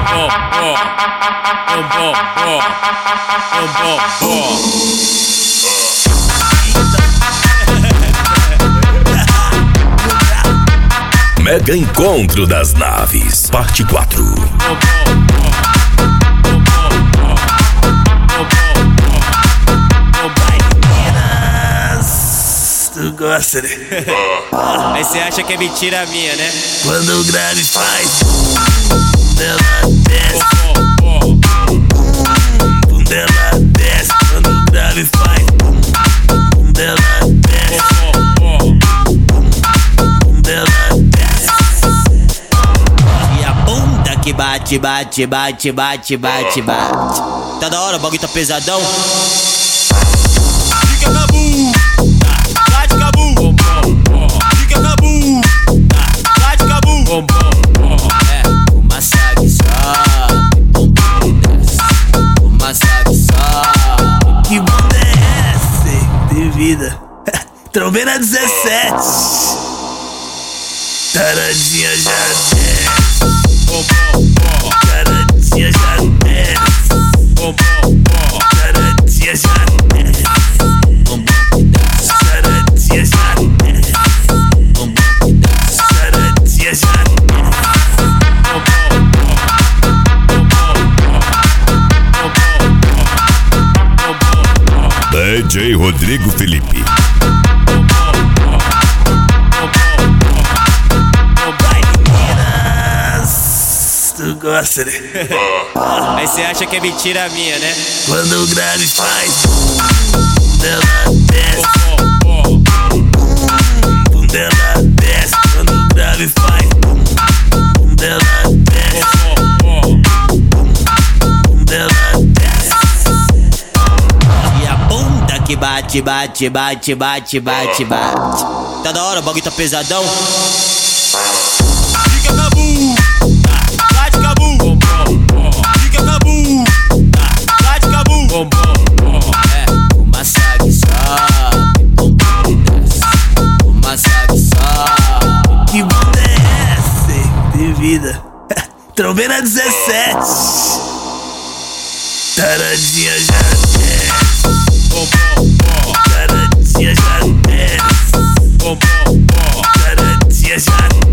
Mega Encontro das Naves, parte 4. Tu gosta, né? Aí cê acha que é mentira minha, né? Quando o grave faz ela desce. Ela desce. Quando o grave faz ela desce. Ela desce. E a bunda que bate, bate, bate, bate, bate, bate. Tá da hora, o bagulho tá pesadão. Fica cabu, bate cabu. Fica cabu, bate cabu. É, uma sabe só, uma sabe só. Que bunda é essa, hein? De vida. Trombeira 17. Taradinha já desce. Taradinha já desce. Taradinha já desce. Taradinha já desce. Taradinha já DJ Rodrigo Felipe. Tu gosta, né? Aí cê acha que é mentira minha, né? Quando o grave faz ela desce. Ela desce. Quando o grave faz ela desce. Ela desce. E a bunda que bate, bate, bate, bate, bate, bate. Tá da hora, o bagulho tá pesadão. Fica cabu, bate cabu. Fica cabu, bate cabu. É, uma sabe só, uma sabe só. Que bunda é essa, hein? De vida. Trombeira 17. Taradinha já desce. Taradinha já desce. Taradinha já desce.